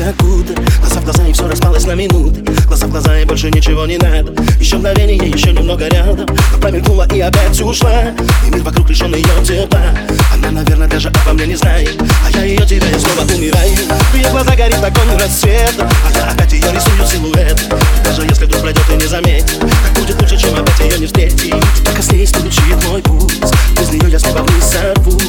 как будто глаза в глаза, и все распалось на минуты. Глаза в глаза, и больше ничего не надо. Еще мгновение, еще немного рядом, но промелькнула и опять ушла. И мир вокруг лишен ее тепла. Она, наверное, даже обо мне не знает, а я ее теряю, снова умираю. В ее глаза горит огонь рассвета, а я опять ее рисую силуэт. Даже если вдруг пройдет и не заметит, так будет лучше, чем опять ее не встретить. Только с ней стучит мой пульс, без нее я с неба вниз сорвусь.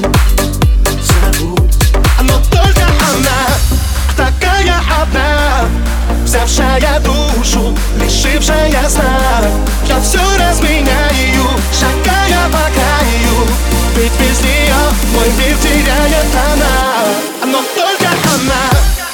Но только она, такая одна, взявшая душу, лишившая сна. Я все разменяю, шагая по краю, ведь без нее мой мир теряет она. Но только она.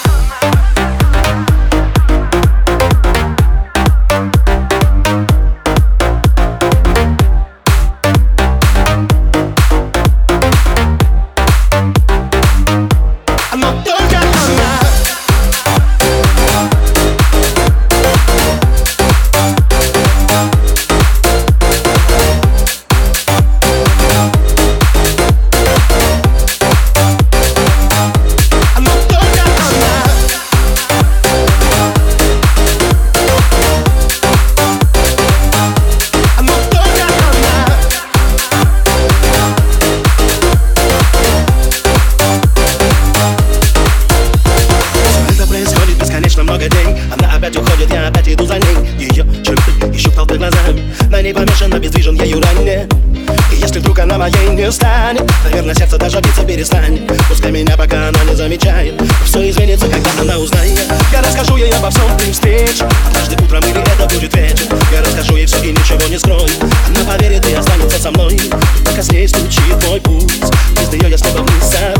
Много дней, она опять уходит, я опять иду за ней. Ее черты ищу в толпе глазами, на ней помешан, обездвижен ею ранее. И если вдруг она моей не станет, наверное, сердце даже биться перестанет. Пускай меня пока она не замечает, все изменится, когда она узнает. Я расскажу ей обо всем при встрече, однажды утром или это будет вечер. Я расскажу ей все и ничего не скрою, она поверит и останется со мной. Только с ней стучит мой пульс, без нее я снова вниз.